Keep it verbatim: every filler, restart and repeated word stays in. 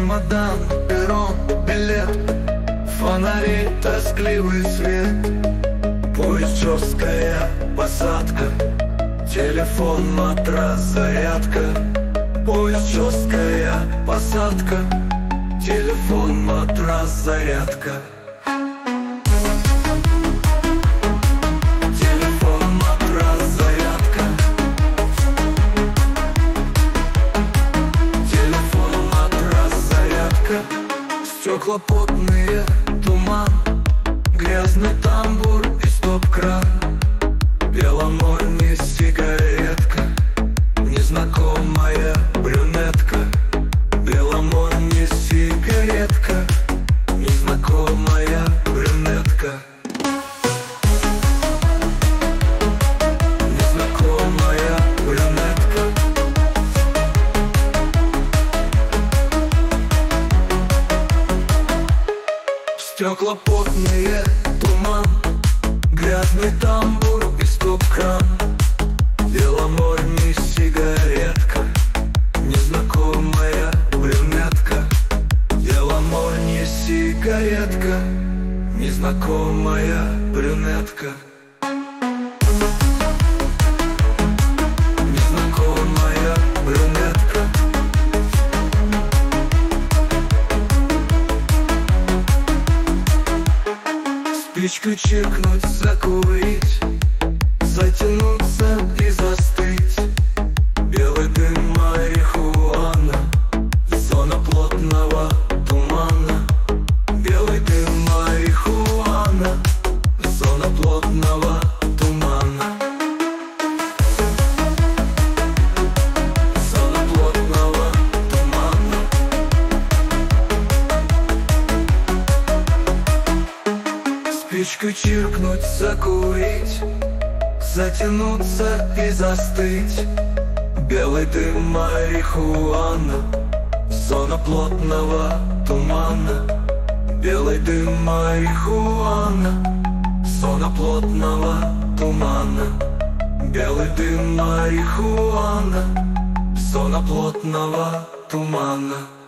чемодан, перрон, билет, фонари, тоскливый свет. Поезд, жесткая посадка, телефон, матрас, зарядка. Поезд, жесткая посадка, телефон, матрас, зарядка. Телефон, матрас, зарядка. Телефон, матрас, зарядка. Стекла потные, туман, грязный тамбур и стоп-кран. Беломорный сигаретка, незнакомая брюнетка. Беломорный сигаретка, незнакомая брюнетка. Незнакомая брюнетка. Стекла потные, туман, грязный тамбур и стоп-кран. Беломорный сигаретка, незнакомая брюнетка. Беломорный сигаретка, незнакомая брюнетка. Незнакомая брюнетка. Спичкой чиркнуть, закурить, затянуться и застыть. Белый дым марихуана, зона плотного тумана. Белый дым марихуана, зона плотного тумана. Зона плотного тумана. Спичкой чиркнуть, закурить, затянуться и застыть. Белый дым марихуана, зона плотного тумана. Белый дым марихуана, зона плотного тумана. Белый дым марихуана, зона плотного тумана.